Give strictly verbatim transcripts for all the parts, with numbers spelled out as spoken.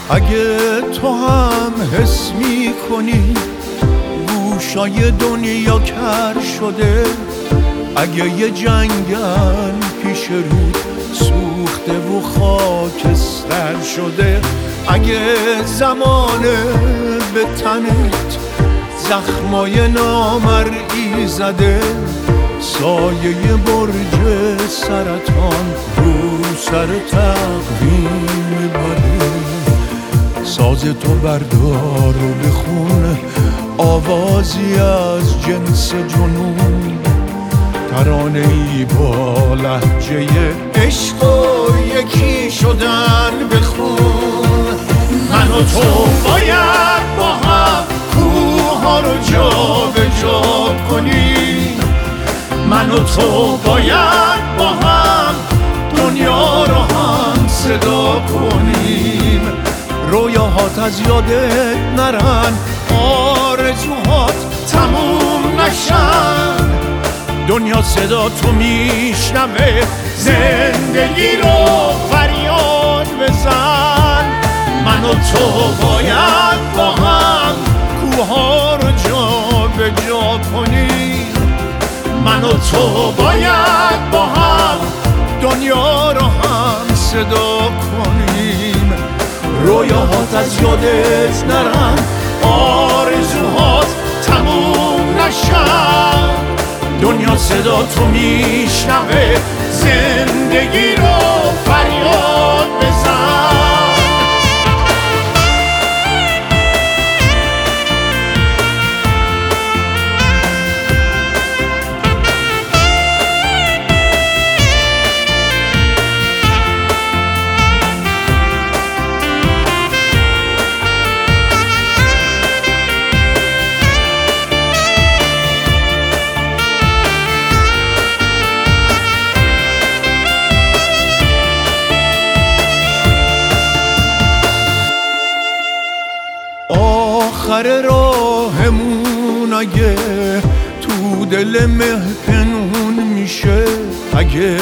اگه تو هم حس میکنی گوشای دنیا کر شده، اگه یه جنگل پیش رود سوخته و خاکستر شده، اگه زمانه به تنت زخمای نامرئی زده، سایه برج سرطان رو سر تقویم بده، ساز تو بردار و بخون آوازی از جنس جنون، ترانه ای با لهجه عشق و یکی شدن بخون. من و تو باید با هم کوه ها رو جا به جا کنیم، من و تو باید با هم دنیا رو هم صدا کنیم، رویاهات از یادت نرن، آرزوهات تموم نشن، دنیا صدا تو میشنوه، زندگی رو فریاد بزن. من و تو باید با هم کوه ها رو جا به جا کنیم، من و تو باید با هم دنیا رو هم صدا کنیم، رویاهات از یادت نرن، آرزوهات تموم نشن، دنیا صدا تو میشنوه، زندگی رو فریاد بزن. آخر راهمون اگه تو دل مه پنهون میشه، اگه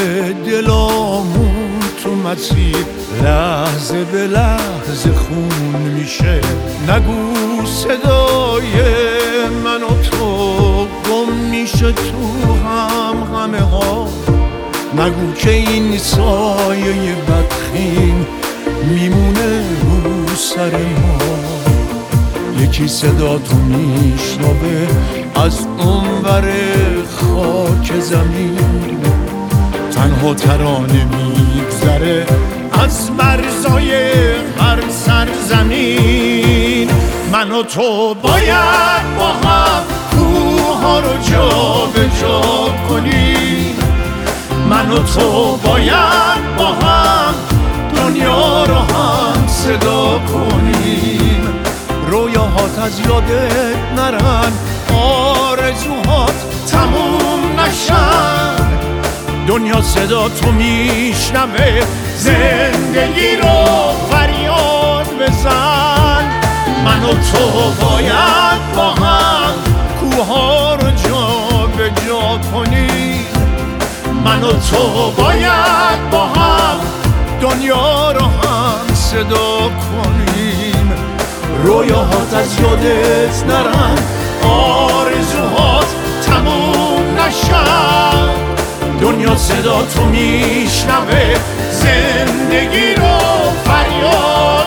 دلامون تو مسیر لحظه به لحظه خون میشه، نگو صدای من و تو گم میشه تو هم همه ها، نگو که این سایه بدخیم میمونه رو سر ما، یکی صدا تو میشنوه از اونور خاک زمین، تنها ترانه میگذره از مرزای هر سرزمین. من و تو باید با هم کوه ها رو جا به جا کنیم، من و تو باید با هم دنیا رو هم صدا کنیم، رویاهات از یادت نرن، آرزوهات تموم نشن، دنیا صدا تو میشنوه، زندگی رو فریاد بزن. من و تو باید با هم کوه ها رو جا به جا کنیم، من و تو باید با هم دنیا رو هم صدا کنیم، رویاهات از یادت نرن، آرزوهات تموم نشن، دنیا صدا تو میشنوه، زندگی رو فریاد